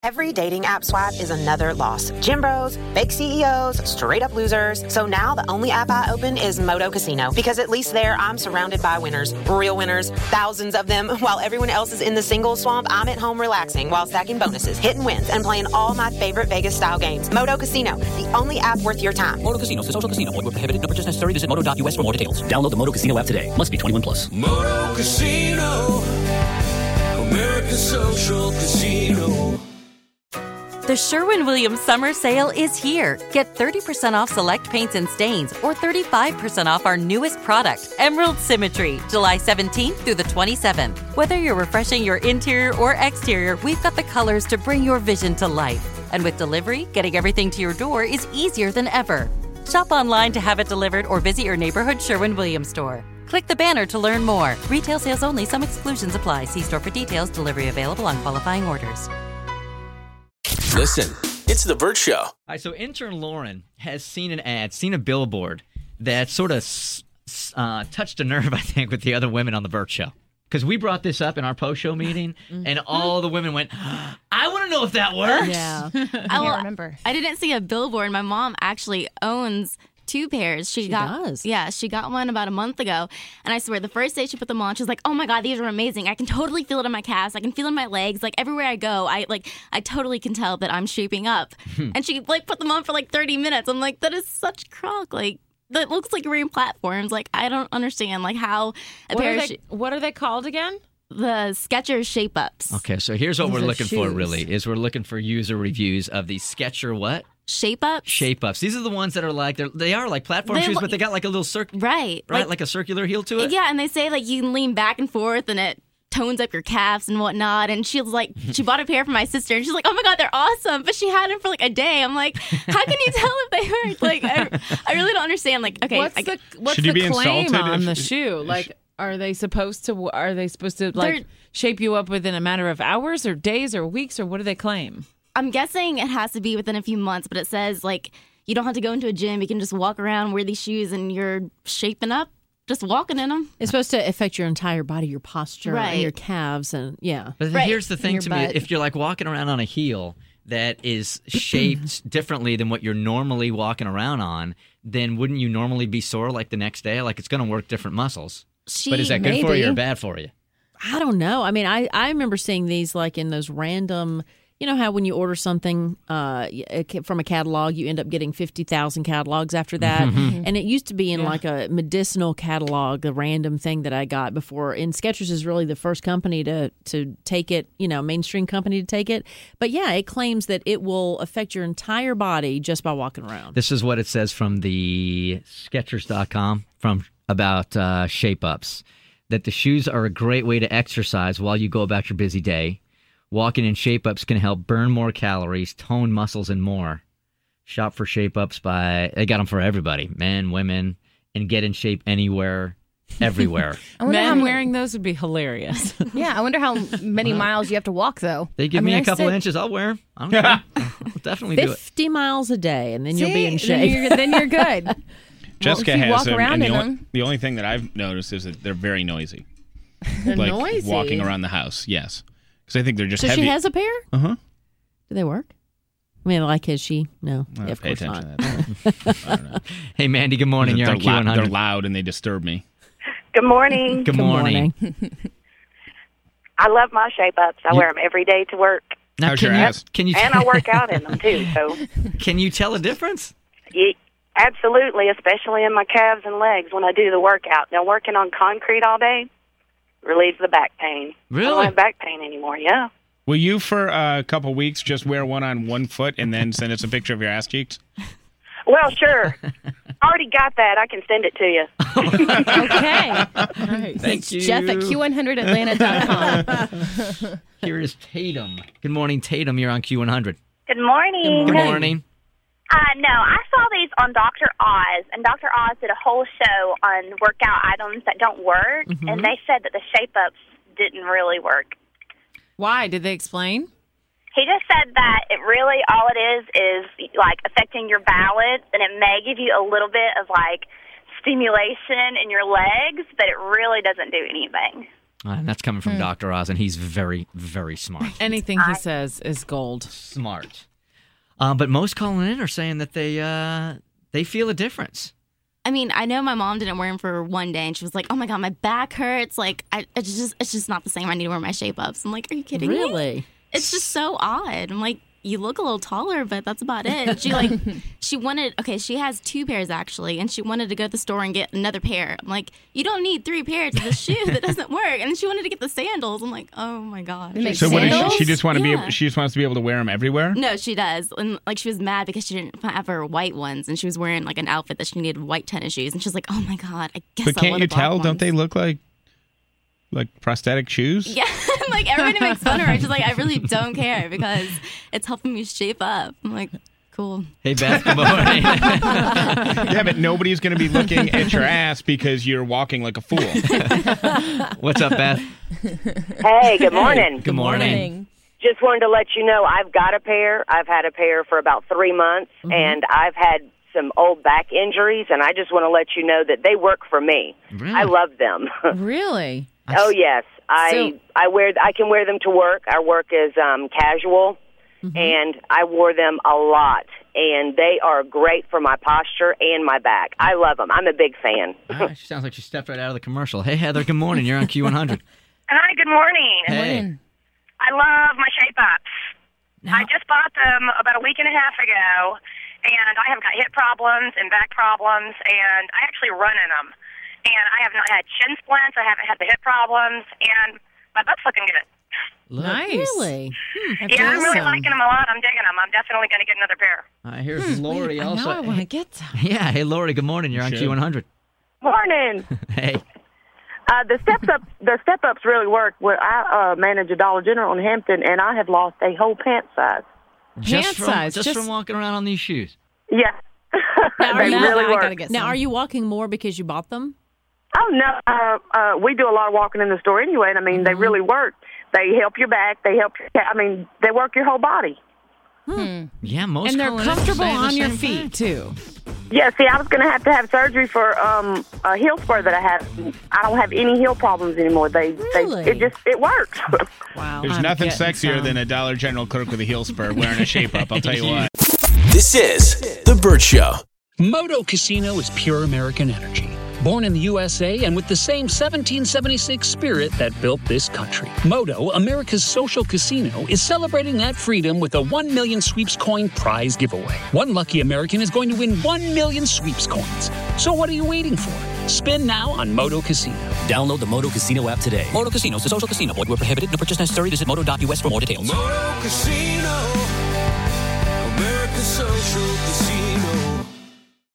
Every dating app swipe is another loss. Gym bros, fake CEOs, straight up losers. So now the only app I open is Moto Casino, because at least there I'm surrounded by winners, real winners, thousands of them. While everyone else is in the single swamp, I'm at home relaxing while stacking bonuses, hitting wins, and playing all my favorite Vegas style games. Moto Casino, the only app worth your time. Moto Casino is a social casino. Void where prohibited. No purchase necessary. Visit moto.us for more details. Download the Moto Casino app today. Must be 21 plus. Moto Casino, America's social casino. The Sherwin-Williams Summer Sale is here. Get 30% off select paints and stains or 35% off our newest product, Emerald Symmetry, July 17th through the 27th. Whether you're refreshing your interior or exterior, we've got the colors to bring your vision to life. And with delivery, getting everything to your door is easier than ever. Shop online to have it delivered or visit your neighborhood Sherwin-Williams store. Click the banner to learn more. Retail sales only. Some exclusions apply. See store for details. Delivery available on qualifying orders. Listen, it's The Bert Show. All right, so intern Lauren has seen a billboard that sort of touched a nerve, I think, with the other women on The Bert Show. Because we brought this up in our post-show meeting, and all the women went, I want to know if that works. Yeah. I can't remember. I didn't see a billboard. My mom actually owns 2 pairs. She does. Yeah, she got one about a month ago. And I swear, the first day she put them on, she was like, oh my God, these are amazing. I can totally feel it in my calves. I can feel it in my legs. Like everywhere I go, I totally can tell that I'm shaping up. And she put them on for 30 minutes. I'm like, that is such crock. That looks like you're wearing platforms. I don't understand how a pair of what are they called again? The Skechers Shape Ups. Okay, so here's what we're looking for, really, is we're looking for user reviews of the Skechers what? Shape Ups? Shape Ups. These are the ones that are they are like platform shoes, but they got a little right, like a circular heel to it. Yeah, and they say you can lean back and forth, and it tones up your calves and whatnot. And she was like, she bought a pair for my sister, and she's like, oh my God, they're awesome. But she had them for a day. I'm like, how can you tell if they work? I really don't understand. Okay, what's the claim on the shoe? Are they supposed to shape you up within a matter of hours or days or weeks, or what do they claim? I'm guessing it has to be within a few months, but it says you don't have to go into a gym. You can just walk around, wear these shoes, and you're shaping up just walking in them. It's supposed to affect your entire body, your posture, and your calves, and yeah. But here's the thing to me: if you're walking around on a heel that is shaped differently than what you're normally walking around on, then wouldn't you normally be sore the next day? It's going to work different muscles. But is that good for you or bad for you? I don't know. I mean, I remember seeing these in those random. You know how when you order something from a catalog, you end up getting 50,000 catalogs after that? And it used to be in a medicinal catalog, the random thing that I got before. And Skechers is really the first company to take it, mainstream company to take it. But yeah, it claims that it will affect your entire body just by walking around. This is what it says from the Skechers.com about Shape Ups, that the shoes are a great way to exercise while you go about your busy day. Walking in Shape Ups can help burn more calories, tone muscles, and more. Shop for Shape Ups they got them for everybody, men, women, and get in shape anywhere, everywhere. Men wearing those would be hilarious. Yeah, I wonder how many miles you have to walk, though. They give me a couple inches, I'll wear them. I don't care. I'll definitely do it. 50 miles a day, and then you'll be in shape. Then you're good. Jessica has them, and the only thing that I've noticed is that they're very noisy. They're noisy? Walking around the house, yes. Because I think they're just heavy. So she has a pair? Uh-huh. Do they work? I mean, is she? No. Yeah, of pay course attention not. To that. I don't know. Hey, Mandy, good morning. You're on Q100. They're loud and they disturb me. Good morning. Good morning. I love my Shape Ups. I wear them every day to work. Now, how's your ass? And I work out in them, too. So, can you tell a difference? Yeah, absolutely, especially in my calves and legs when I do the workout. Now, working on concrete all day relieves the back pain. Really? I don't have back pain anymore, yeah. Will you, for a couple weeks, just wear one on one foot and then send us a picture of your ass cheeks? Well, sure. I already got that. I can send it to you. Okay. Right. Thank you. Jeff at Q100Atlanta.com. Here is Tatum. Good morning, Tatum. You're on Q100. Good morning. Good morning. No, I saw these on Dr. Oz, and Dr. Oz did a whole show on workout items that don't work, and they said that the Shape-Ups didn't really work. Why? Did they explain? He just said that it really, all it is affecting your balance, and it may give you a little bit of, stimulation in your legs, but it really doesn't do anything. And that's coming from Dr. Oz, and he's very, very smart. Anything he says is gold. Smart. But most calling in are saying that they feel a difference. I mean, I know my mom didn't wear them for one day, and she was like, "Oh my god, my back hurts. Like, it's just not the same. I need to wear my Shape-Ups." I'm like, "Are you kidding me?" Really? It's just so odd. I'm like, you look a little taller, but that's about it. She has 2 pairs actually, and she wanted to go to the store and get another pair. I'm like, you don't need 3 pairs of this shoe that doesn't work. And she wanted to get the sandals. I'm like, oh my god. So what does she just want to be? She just wants to be able to wear them everywhere. No, she does. And like, she was mad because she didn't have her white ones, and she was wearing like an outfit that she needed white tennis shoes, and she's like, oh my god, I guess. But can't you tell? Don't they look like prosthetic shoes? Yeah, like everybody makes fun of her. She's like, I really don't care because it's helping me shape up. I'm like, cool. Hey, Beth, good morning. Yeah, but nobody's going to be looking at your ass because you're walking like a fool. What's up, Beth? Hey, good morning. Good morning. Just wanted to let you know I've got a pair. I've had a pair for about 3 months, and I've had some old back injuries, and I just want to let you know that they work for me. Really? I love them. Really? Oh yes, I can wear them to work. Our work is casual, and I wore them a lot, and they are great for my posture and my back. I love them. I'm a big fan. She sounds like she stepped right out of the commercial. Hey, Heather, good morning. You're on Q100. Hi, good morning. Hey. I love my Shape-Ups. I just bought them about a week and a half ago, and I have got hip problems and back problems, and I actually run in them. And I have not had shin splints. I haven't had the hip problems, and my butt's looking good. Nice. Really? Yeah, I'm really liking them a lot. I'm digging them. I'm definitely going to get another pair. Here's Lori also. I want to get some. Yeah, hey, Lori, good morning. You're on Q100. Morning. Hey. The step-ups really work. I manage a Dollar General in Hampton, and I have lost a whole pant size. Just from walking around on these shoes? Yeah. Now, They really work. Now, are you walking more because you bought them? Oh, no. We do a lot of walking in the store anyway, and I mean, they really work. They help your back. They work your whole body. Yeah, most and they're calling in comfortable saying the on your same feet, too. Yeah, see, I was going to have surgery for a heel spur that I had. I don't have any heel problems anymore. It works. Wow. There's nothing sexier than a Dollar General clerk with a heel spur wearing a Shape-Up, I'll tell you what. This is The Burt Show. Moto Casino is pure American energy. Born in the USA and with the same 1776 spirit that built this country. Moto, America's social casino, is celebrating that freedom with a 1 million sweeps coin prize giveaway. One lucky American is going to win 1 million sweeps coins. So what are you waiting for? Spin now on Moto Casino. Download the Moto Casino app today. Moto Casino is a social casino. Void where prohibited. No purchase necessary. Visit moto.us for more details. Moto Casino.